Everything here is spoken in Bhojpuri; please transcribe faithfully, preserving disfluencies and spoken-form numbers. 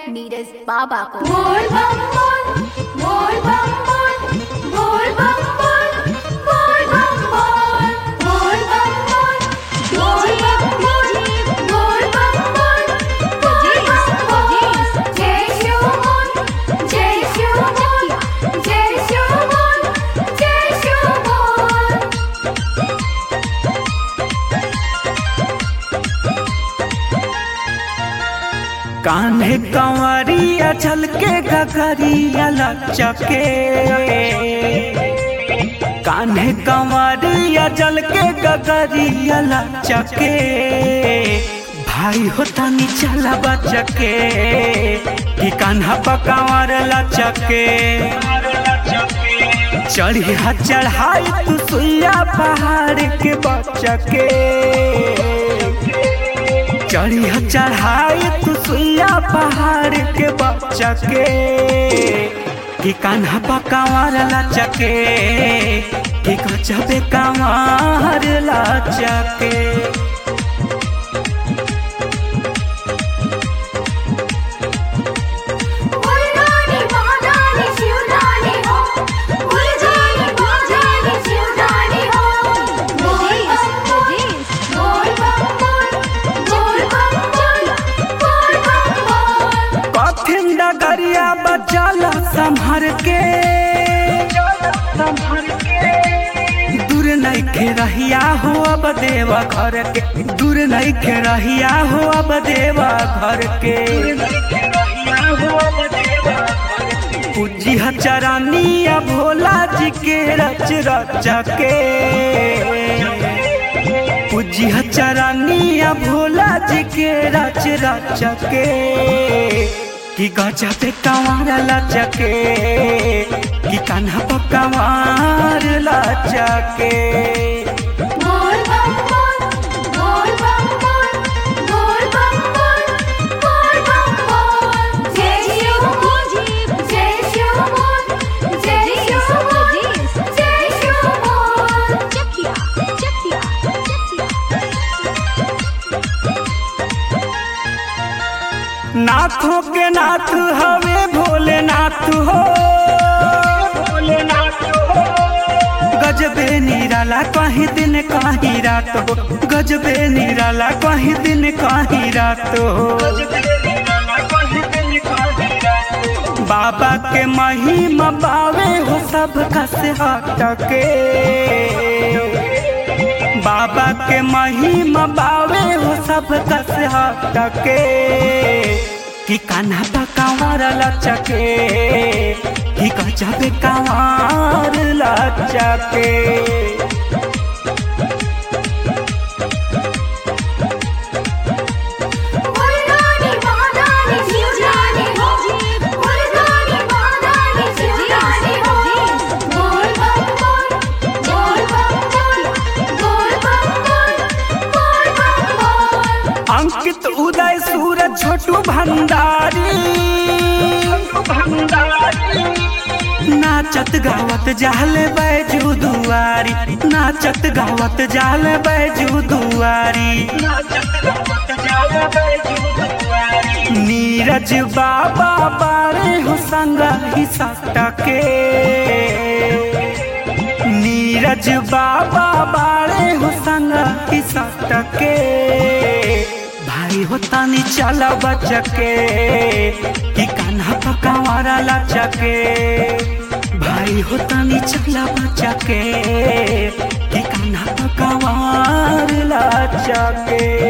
नीरज बाबा को। बोल बम बोल, बोल बम बोल, बोल बम बोल, बोल बम बोल, बोल बम बोल, बोल बम बोल, बोल बम बोल, बोल बम बोल। जय शिव बोल, जय शिव बोल, जय शिव बोल, जय शिव बोल। कान्हे कंवरिया झलके गगरिया लचके, कान्हे कंवरिया झलके गगरिया लचके, भाई होता नी चला बचके कि कान्हा पकावर लचके। चढ़ी हा चढ़ाई तू सुइया पहाड़ के बचके, चढ़ी हा चढ़ाई तू सुइया पहाड़ के बचके कि कान्हा पकावर लचके, कि गजबे कांवर लचके। डगरिया बचल संभर के, दूर नहीं खे रहिया हो अब देवा घर के, दूर नहीं खे रहिया हो अब देवा घर के। पूजी चरनिया भोला जी के रच रच के, पूजी चरनिया भोला जी के रच रच के कि गजबे कांवर लचके, कि कान्हा पकावर लचके। बोल बम बोल, बोल बम बोल, बोल बम बोल, बोल बम बोल। जय शिव बोल, जय शिव बोल, जय शिव बोल, जय शिव बोल। चकिया चकिया नाथों के नाथ हवे भोलेनाथ हो, गजबे निराला कहीं दिन कहीं रात हो, गजबे निराला कहीं दिन कहीं रात हो। बाबा के महिमा पावे हो सब कस हटके, बाबा के महिमा पावे हो सब कस हटके कि कान्हा पकावर लचके, कि गजबे कांवर लचके। अंकित उदय सूरज छोटू भंडारी, नाचत गावत जाले बैजू दुआरी, नाचत गावत जाले बैजू दुआरी। नीरज बाबा बारे हो संग ही सटके, नीरज बाबा बारे हो संग ही सटके, भाई होता नी चला बचके कि कान्हा पकावर लचके, भाई होता नी चला बचके कि कान्हा पकावर लचके।